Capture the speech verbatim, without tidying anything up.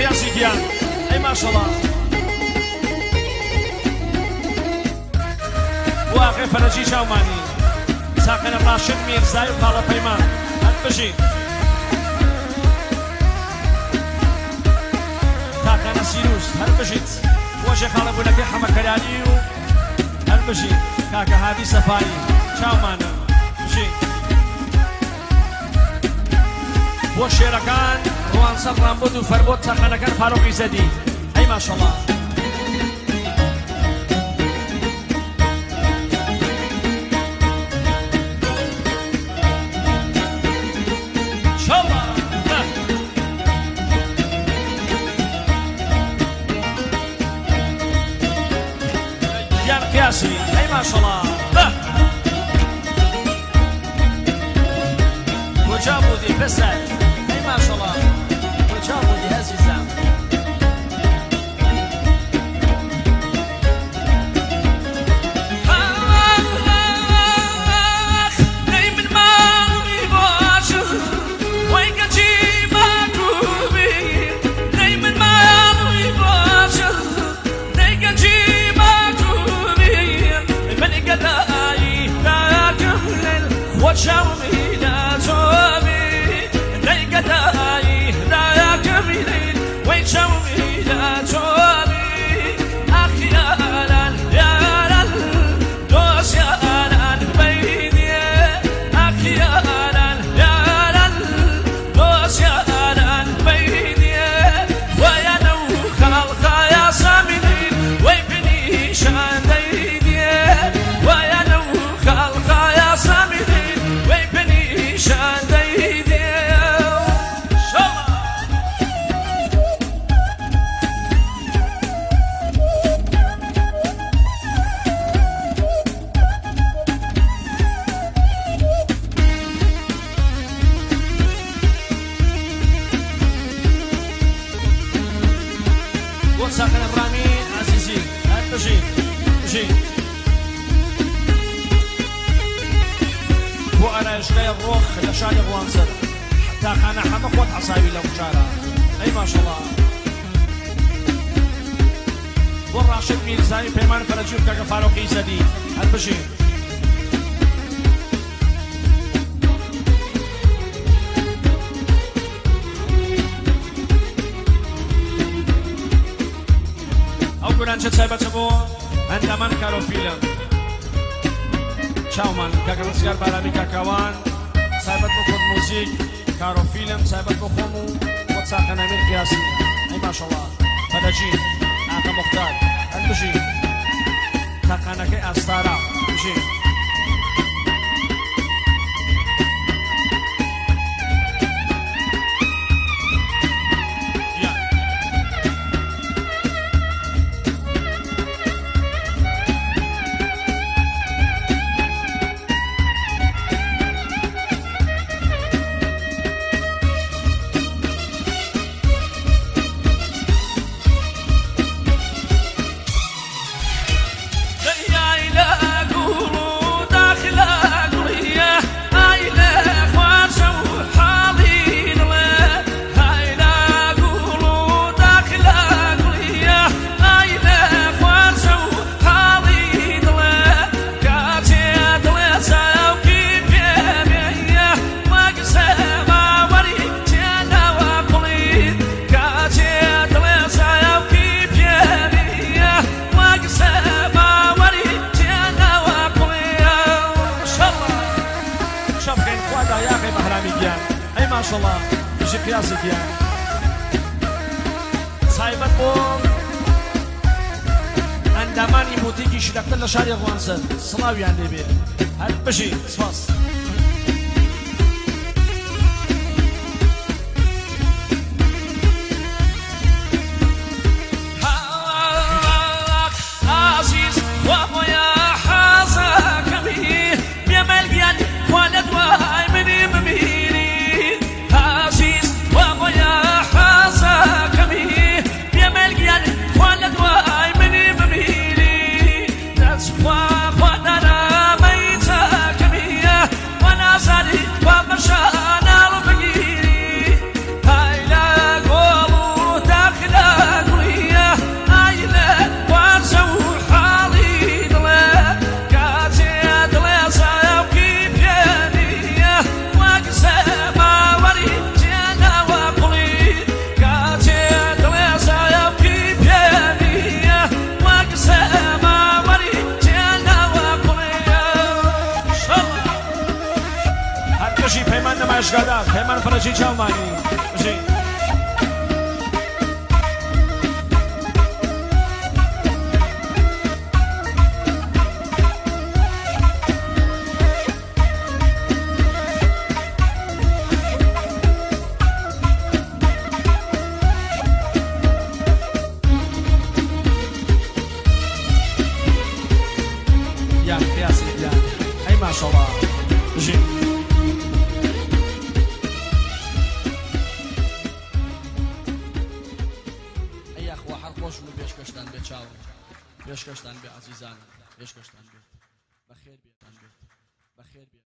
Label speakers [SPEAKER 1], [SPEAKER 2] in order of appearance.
[SPEAKER 1] قياسي كيان اي ما شاء الله واقع فرجي شاوماني ساقن الراشد ميرزاي وقال بيمان هالبشي تاقن سيروس هالبشيت وجه خالب ولك حمد كلالي هالبشي كاكا هادي سفاري شاومانا بشي وشيركان روان صغران بودو فربوت تاقن كان فاروقي زدي اي ما شاء الله قياسي اي ما شاء الله وجابوا دي بس اي ما شاء الله وجابوا دي هزيزة وشاومي لا توبي نيقتاي لا كميلين وين شاومي لا توبي اخي يا لال يا لال دوس يا لال بيني اخي يا لال يا لال دوس يا لال بيني ويا نو خلق يا سامين ويبني شاديني ويا نو خلق يا سامين ساكن الرامي عزيزي هات بجي بجي وانا يشتي الروخ لشاني غوانسر حتى خانا حمق وتعصاوي لو شارع اي ما شاء الله والراشد ميرزاي بيمان فرجيب كاكا فاروقي زدي هات بجي Guranje sahibat bo andaman karo film chauman kaga musgar barami kakawan sahibat bo khod music karo film sahibat bo khomu wa saqana min qiyasi ay ma sha Allah fadaji aka muqtar albushi taqana ke astara bushi ما شاء الله بيجي قياسك يعني صاحبت بوم عندماني موتيكي شدقت له شاري غوانسر صلاوي عندي بيه هل بشي صفاص عزيز وهو يا حازة كمين بيمل جيان ولد واي مني مميني عزيز وهو يا حازة كمين بيمل جيان ولد واي مني مميني نسوا ودنا ميتا كمية مختار پیمان فرجی چاومانی بجی ما شاء الله جي اي اخوه حرقوش من بيشكشتن بيتشاو بيشكشتن بعزيزان بيشكشتن بخير بيت بخير بيت